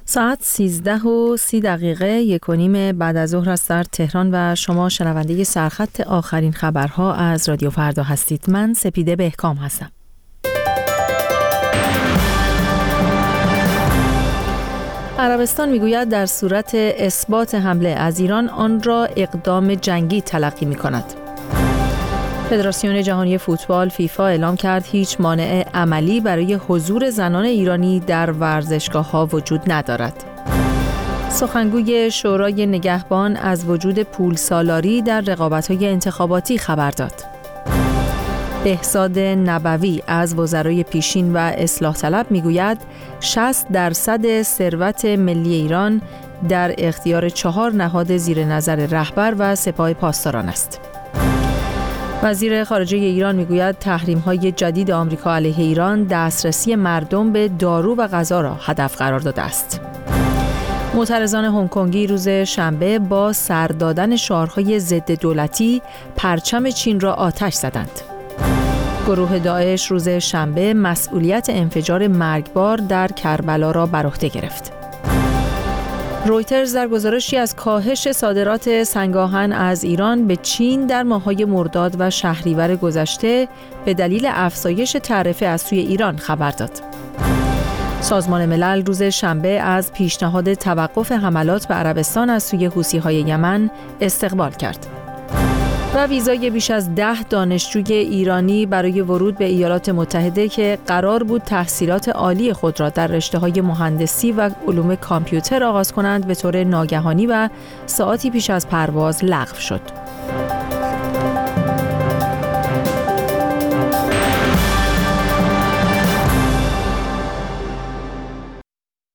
ساعت 13:30 1:30 بعد از ظهر است در تهران و شما شنونده سرخط آخرین خبرها از رادیو فردا هستید. من سپیده بهکام هستم. عربستان میگوید در صورت اثبات حمله از ایران آن را اقدام جنگی تلقی می‌کند. فدراسیون جهانی فوتبال فیفا اعلام کرد هیچ مانع عملی برای حضور زنان ایرانی در ورزشگاه‌ها وجود ندارد. سخنگوی شورای نگهبان از وجود پولسالاری در رقابت‌های انتخاباتی خبر داد. بهزاد نبوی از وزرای پیشین و اصلاح طلب میگوید 60% ثروت ملی ایران در اختیار 4 نهاد زیر نظر رهبر و سپاه پاسداران است. وزیر خارجه ایران میگوید تحریم‌های جدید آمریکا علیه ایران دسترسی مردم به دارو و غذا را هدف قرار داده است. معترضان هنگ کنگی روز شنبه با سر دادن شعارهای ضد دولتی پرچم چین را آتش زدند. گروه داعش روز شنبه مسئولیت انفجار مرگبار در کربلا را بر عهده گرفت. رویترز در گزارشی از کاهش صادرات سنگ‌آهن از ایران به چین در ماه‌های مرداد و شهریور گذشته به دلیل افزایش تعرفه از سوی ایران خبر داد. سازمان ملل روز شنبه از پیشنهاد توقف حملات به عربستان از سوی حوثی‌های یمن استقبال کرد. و ویزای بیش از 10 دانشجوی ایرانی برای ورود به ایالات متحده که قرار بود تحصیلات عالی خود را در رشته‌های مهندسی و علوم کامپیوتر آغاز کنند به طور ناگهانی و ساعاتی پیش از پرواز لغو شد.